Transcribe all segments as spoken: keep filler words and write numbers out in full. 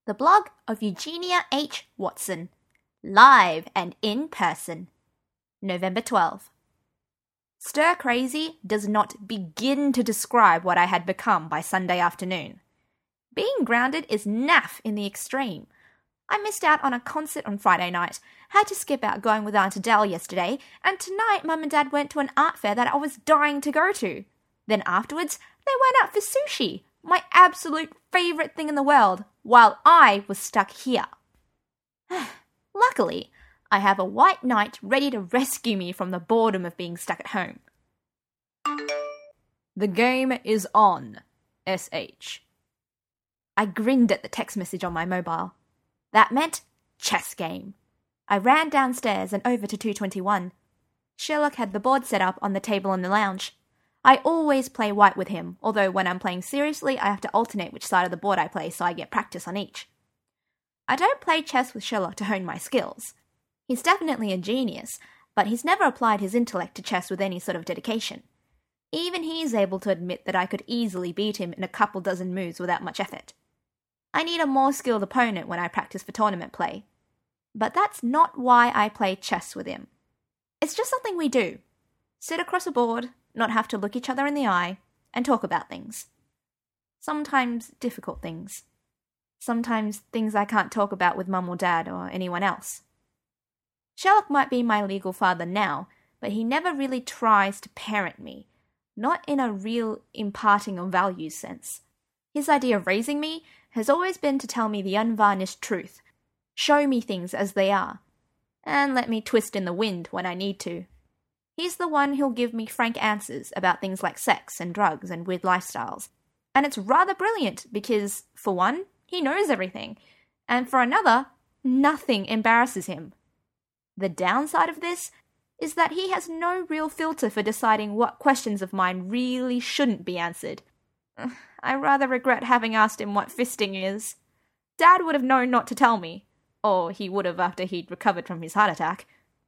The blog of Eugenia H. Watson. Live and in person. November twelfth. Stir crazy does not begin to describe what I had become by Sunday afternoon. Being grounded is naff in the extreme. I missed out on a concert on Friday night, had to skip out going with Aunt Adele yesterday, and tonight Mum and Dad went to an art fair that I was dying to go to. Then afterwards, they went out for sushi, my absolute favourite thing in the world, while I was stuck here. Luckily, I have a white knight ready to rescue me from the boredom of being stuck at home. The game is on. S H. I grinned at the text message on my mobile. That meant chess game. I ran downstairs and over to two twenty-one. Sherlock had the board set up on the table in the lounge. I always play white with him, although when I'm playing seriously, I have to alternate which side of the board I play so I get practice on each. I don't play chess with Sherlock to hone my skills. He's definitely a genius, but he's never applied his intellect to chess with any sort of dedication. Even he's able to admit that I could easily beat him in a couple dozen moves without much effort. I need a more skilled opponent when I practice for tournament play. But that's not why I play chess with him. It's just something we do. Sit across a board, not have to look each other in the eye, and talk about things. Sometimes difficult things. Sometimes things I can't talk about with Mum or Dad or anyone else. Sherlock might be my legal father now, but he never really tries to parent me, not in a real imparting of values sense. His idea of raising me has always been to tell me the unvarnished truth, show me things as they are, and let me twist in the wind when I need to. He's the one who'll give me frank answers about things like sex and drugs and weird lifestyles. And it's rather brilliant because, for one, he knows everything, and for another, nothing embarrasses him. The downside of this is that he has no real filter for deciding what questions of mine really shouldn't be answered. I rather regret having asked him what fisting is. Dad would have known not to tell me, or he would have after he'd recovered from his heart attack.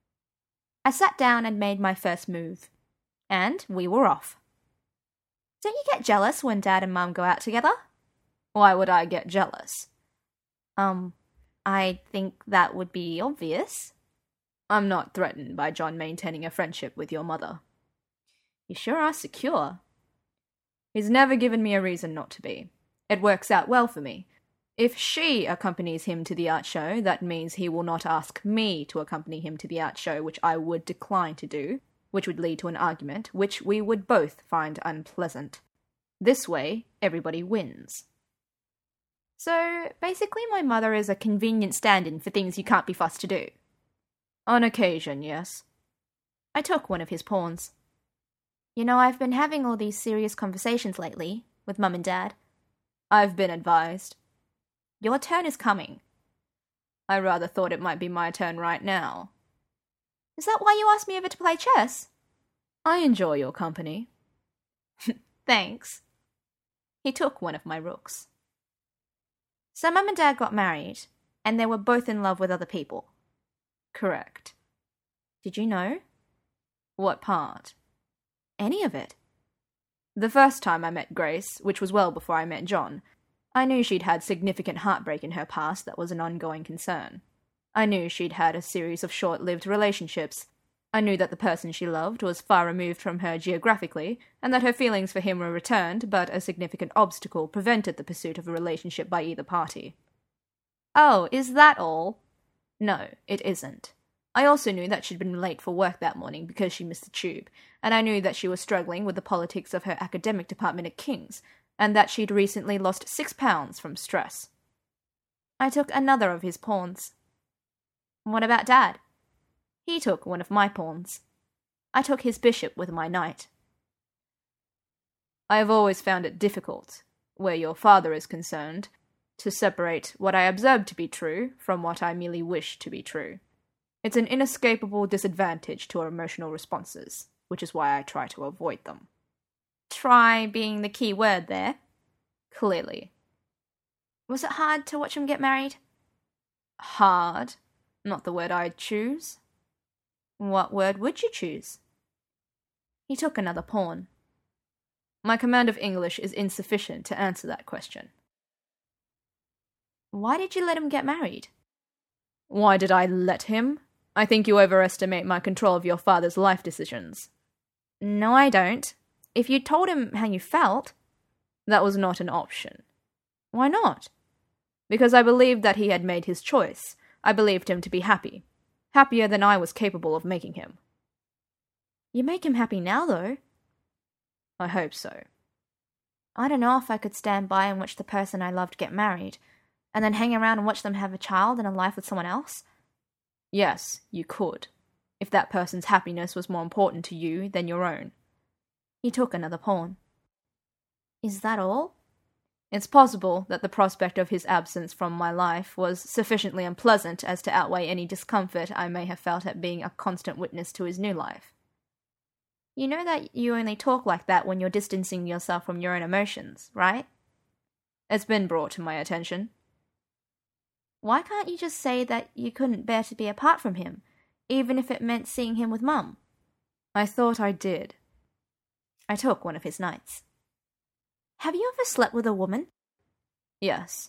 I sat down and made my first move, and we were off. Don't you get jealous when Dad and Mum go out together? Why would I get jealous? Um, I think that would be obvious. I'm not threatened by John maintaining a friendship with your mother. You sure are secure. He's never given me a reason not to be. It works out well for me. If she accompanies him to the art show, that means he will not ask me to accompany him to the art show, which I would decline to do, which would lead to an argument, which we would both find unpleasant. This way, everybody wins. So, basically my mother is a convenient stand-in for things you can't be fussed to do. On occasion, yes. I took one of his pawns. You know, I've been having all these serious conversations lately, with Mum and Dad. I've been advised. Your turn is coming. I rather thought it might be my turn right now. Is that why you asked me over to play chess? I enjoy your company. Thanks. He took one of my rooks. So Mum and Dad got married, and they were both in love with other people. Correct. Did you know? What part? Any of it. The first time I met Grace, which was well before I met John, I knew she'd had significant heartbreak in her past that was an ongoing concern. I knew she'd had a series of short-lived relationships. I knew that the person she loved was far removed from her geographically, and that her feelings for him were returned, but a significant obstacle prevented the pursuit of a relationship by either party. Oh, is that all? No, it isn't. I also knew that she'd been late for work that morning because she missed the tube, and I knew that she was struggling with the politics of her academic department at King's, and that she'd recently lost six pounds from stress. I took another of his pawns. What about Dad? He took one of my pawns. I took his bishop with my knight. I have always found it difficult, where your father is concerned, to separate what I observe to be true from what I merely wish to be true. It's an inescapable disadvantage to our emotional responses, which is why I try to avoid them. Try being the key word there. Clearly. Was it hard to watch him get married? Hard? Not the word I'd choose. What word would you choose? He took another pawn. My command of English is insufficient to answer that question. Why did you let him get married? Why did I let him? I think you overestimate my control of your father's life decisions. No, I don't. If you told him how you felt... That was not an option. Why not? Because I believed that he had made his choice. I believed him to be happy. Happier than I was capable of making him. You make him happy now, though. I hope so. I don't know if I could stand by and watch the person I loved get married, and then hang around and watch them have a child and a life with someone else. Yes, you could, if that person's happiness was more important to you than your own. He took another pawn. Is that all? It's possible that the prospect of his absence from my life was sufficiently unpleasant as to outweigh any discomfort I may have felt at being a constant witness to his new life. You know that you only talk like that when you're distancing yourself from your own emotions, right? It's been brought to my attention. Why can't you just say that you couldn't bear to be apart from him, even if it meant seeing him with Mum? I thought I did. I took one of his nights. Have you ever slept with a woman? Yes.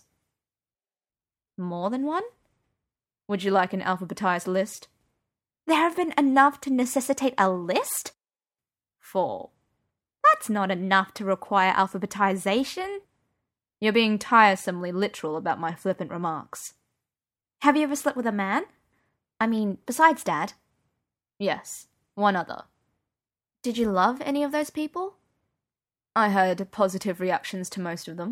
More than one? Would you like an alphabetized list? There have been enough to necessitate a list? Four. That's not enough to require alphabetization. You're being tiresomely literal about my flippant remarks. Have you ever slept with a man? I mean, besides Dad? Yes, one other. Did you love any of those people? I had positive reactions to most of them.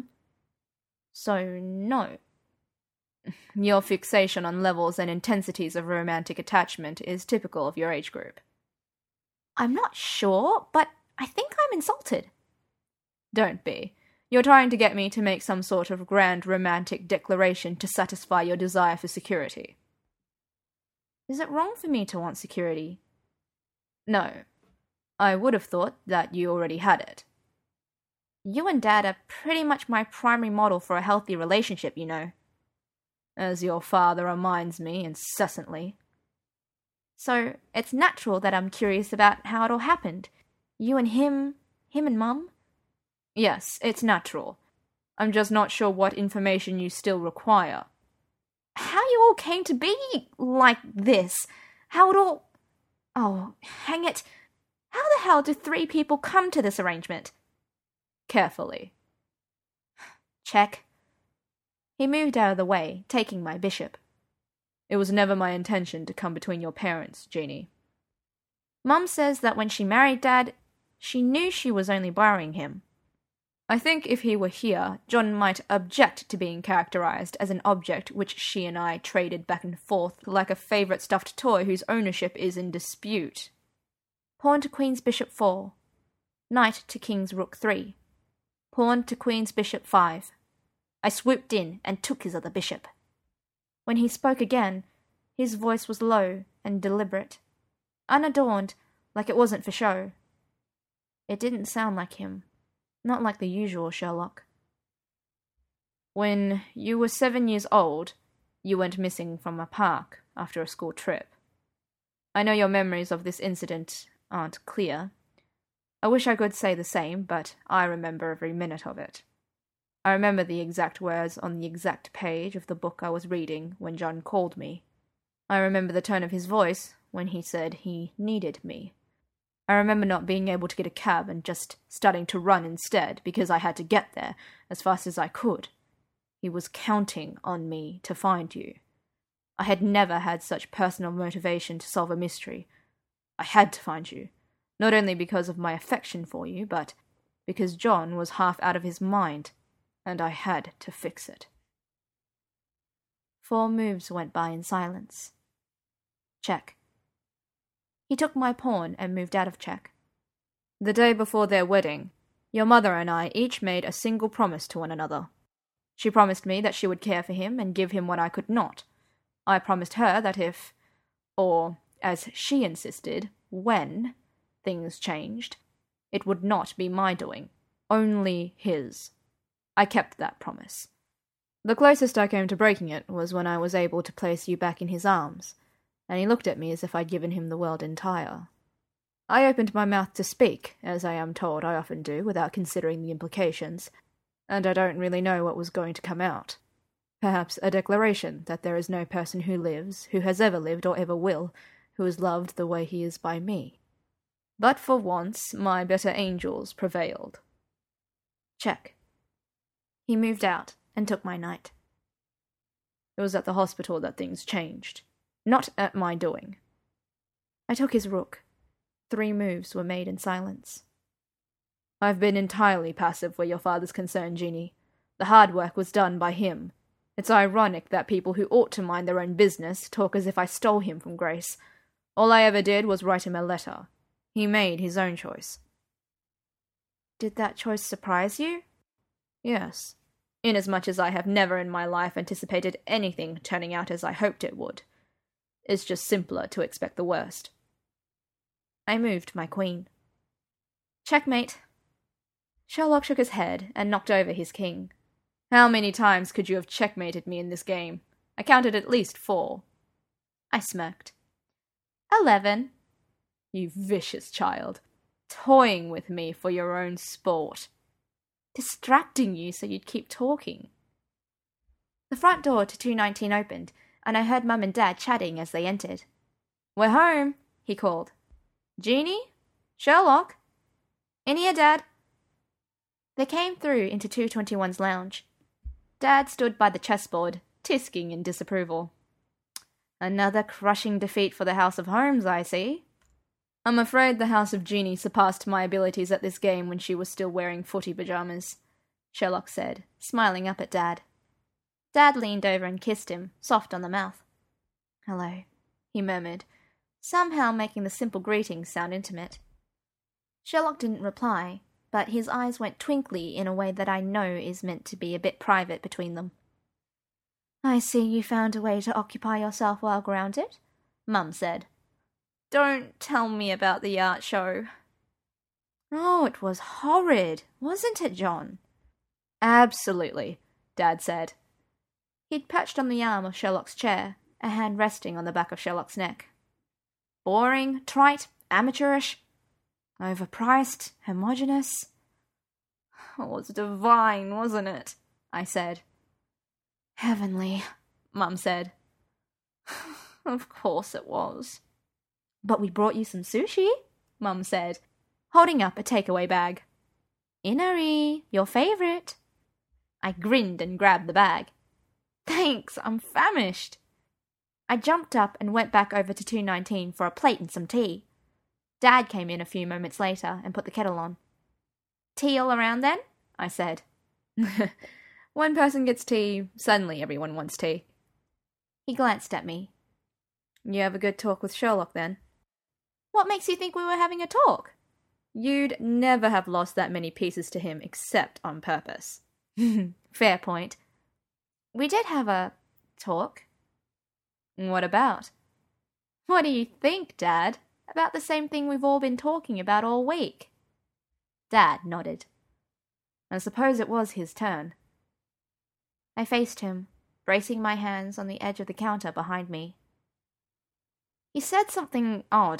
So, no. Your fixation on levels and intensities of romantic attachment is typical of your age group. I'm not sure, but I think I'm insulted. Don't be. You're trying to get me to make some sort of grand romantic declaration to satisfy your desire for security. Is it wrong for me to want security? No. I would have thought that you already had it. You and Dad are pretty much my primary model for a healthy relationship, you know. As your father reminds me incessantly. So, it's natural that I'm curious about how it all happened. You and him, him and Mum? Yes, it's natural. I'm just not sure what information you still require. How you all came to be like this. How it all... Oh, hang it. How the hell do three people come to this arrangement? Carefully. Check. He moved out of the way, taking my bishop. It was never my intention to come between your parents, Jeannie. Mum says that when she married Dad, she knew she was only borrowing him. I think if he were here, John might object to being characterized as an object which she and I traded back and forth like a favourite stuffed toy whose ownership is in dispute. Pawn to Queen's Bishop four. Knight to King's Rook three. Pawn to Queen's Bishop five. I swooped in and took his other bishop. When he spoke again, his voice was low and deliberate, unadorned, like it wasn't for show. It didn't sound like him, not like the usual Sherlock. When you were seven years old, you went missing from a park after a school trip. I know your memories of this incident aren't clear. I wish I could say the same, but I remember every minute of it. I remember the exact words on the exact page of the book I was reading when John called me. I remember the tone of his voice when he said he needed me. I remember not being able to get a cab and just starting to run instead because I had to get there as fast as I could. He was counting on me to find you. I had never had such personal motivation to solve a mystery. I had to find you, not only because of my affection for you, but because John was half out of his mind, and I had to fix it. Four moves went by in silence. Check. He took my pawn and moved out of check. The day before their wedding, your mother and I each made a single promise to one another. She promised me that she would care for him and give him what I could not. I promised her that if, or as she insisted, when, things changed, it would not be my doing, only his. I kept that promise. The closest I came to breaking it was when I was able to place you back in his arms, and he looked at me as if I'd given him the world entire. I opened my mouth to speak, as I am told I often do, without considering the implications, and I don't really know what was going to come out. Perhaps a declaration that there is no person who lives, who has ever lived or ever will, who is loved the way he is by me. But for once, my better angels prevailed. Check. He moved out and took my knight. It was at the hospital that things changed, not at my doing. I took his rook. Three moves were made in silence. I've been entirely passive where your father's concerned, Jeannie. The hard work was done by him. It's ironic that people who ought to mind their own business talk as if I stole him from Grace. All I ever did was write him a letter. He made his own choice. Did that choice surprise you? Yes, inasmuch as I have never in my life anticipated anything turning out as I hoped it would. It's just simpler to expect the worst. I moved my queen. Checkmate. Sherlock shook his head and knocked over his king. How many times could you have checkmated me in this game? I counted at least four. I smirked. Eleven. You vicious child. Toying with me for your own sport. Distracting you so you'd keep talking. The front door to two nineteen opened, and I heard Mum and Dad chatting as they entered. We're home, he called. Jeannie? Sherlock? In here, Dad. They came through into two twenty-one's lounge. Dad stood by the chessboard, tisking in disapproval. Another crushing defeat for the House of Holmes, I see. I'm afraid the House of Jeannie surpassed my abilities at this game when she was still wearing footy pyjamas, Sherlock said, smiling up at Dad. Dad leaned over and kissed him, soft on the mouth. Hello, he murmured, somehow making the simple greeting sound intimate. Sherlock didn't reply, but his eyes went twinkly in a way that I know is meant to be a bit private between them. I see you found a way to occupy yourself while grounded, Mum said. Don't tell me about the art show. Oh, it was horrid, wasn't it, John? Absolutely, Dad said. He'd perched on the arm of Sherlock's chair, a hand resting on the back of Sherlock's neck. Boring, trite, amateurish, overpriced, homogeneous. It was divine, wasn't it? I said. Heavenly, Mum said. Of course it was. But we brought you some sushi, Mum said, holding up a takeaway bag. Inari, your favourite. I grinned and grabbed the bag. Thanks, I'm famished. I jumped up and went back over to two nineteen for a plate and some tea. Dad came in a few moments later and put the kettle on. Tea all around then? I said. One person gets tea, suddenly everyone wants tea. He glanced at me. You have a good talk with Sherlock then? What makes you think we were having a talk? You'd never have lost that many pieces to him except on purpose. Fair point. We did have a talk. What about? What do you think, Dad? About the same thing we've all been talking about all week. Dad nodded. I suppose it was his turn. I faced him, bracing my hands on the edge of the counter behind me. He said something odd.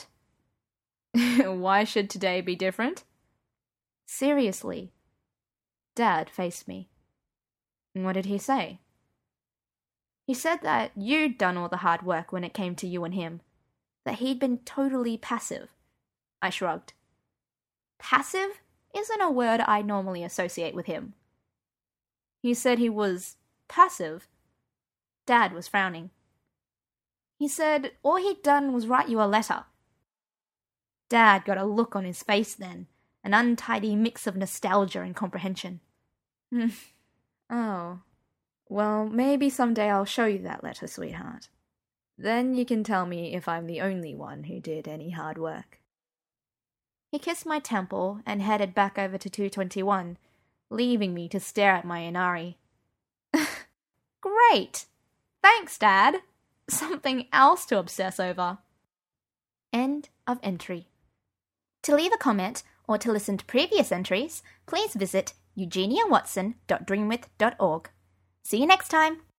Why should today be different? Seriously. Dad faced me. What did he say? He said that you'd done all the hard work when it came to you and him. That he'd been totally passive. I shrugged. Passive isn't a word I normally associate with him. He said he was passive. Dad was frowning. He said all he'd done was write you a letter. Dad got a look on his face then, an untidy mix of nostalgia and comprehension. Oh. Well, maybe someday I'll show you that letter, sweetheart. Then you can tell me if I'm the only one who did any hard work. He kissed my temple and headed back over to two twenty-one, leaving me to stare at my Inari. Great! Thanks, Dad! Something else to obsess over. End of entry. To leave a comment or to listen to previous entries, please visit eugenia watson dot dreamwith dot org. See you next time!